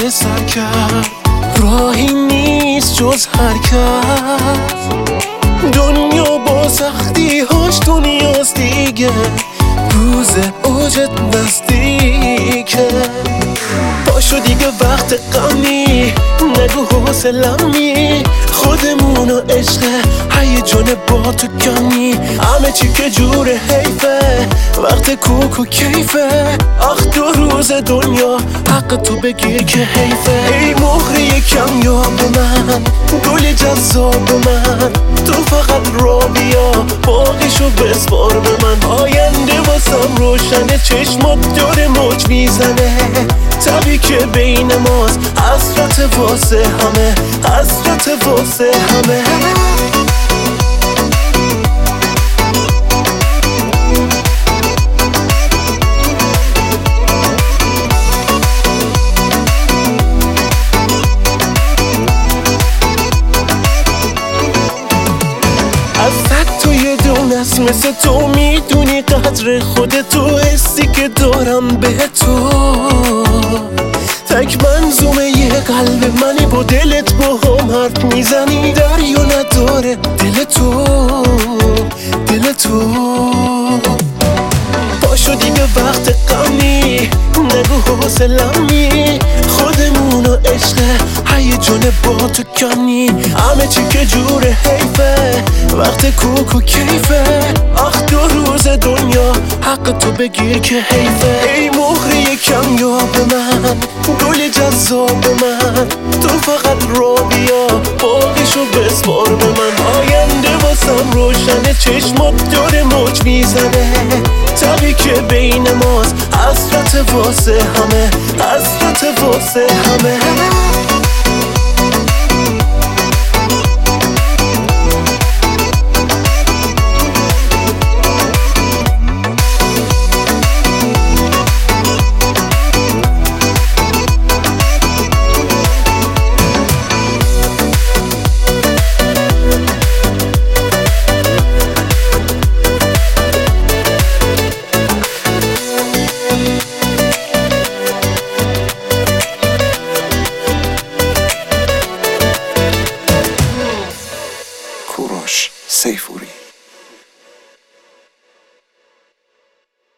سر کرد. راهی نیست جز حرکت، دنیا با سختی هاش دنیاست دیگه، روز اوجت نزدیکه. پاشو دیگه وقت غمی، نگو حوصله‌می، خودمون و عشق هیجان با تو کمی. همه چی که جور حیفه، وقت کوک و کیفه. آخ 2 روز دنیا حق تو بگیر که حیفه. ای مهری کمیاب من، گل جذاب من، تو فقط را بیا، باقیشو بسپار به من. آینده واسم روشنه، چشمات داره موج میزنه. تبی که بین ماست، حسرت واسه همه، حسرت واسه همه. ازت تو یه دونست، مثل تو میدونی قدر خودتو، حسی که دارم به تو. تک منظومه یه قلب منی، با دلت با هم حرف میزنی. دریا نداره دل تو، دل تو. پاشو دیگه وقت غمی، نگو حوصله‌می، خودمون و عشق هیجان با تو کمی. همه چی که جور حیفه، وقت کوک و کیفه. آخ 2 روز دنیا حق تو بگیر که حیفه. ای مهری کمیاب من، گل جذاب من، تو فقط را بیا، باقیشو بسپار به من. آینده واسم روشنه، چشمات داره موج میزنه. تبی که بین ماست، حسرت واسه همه، حسرت واسه همه.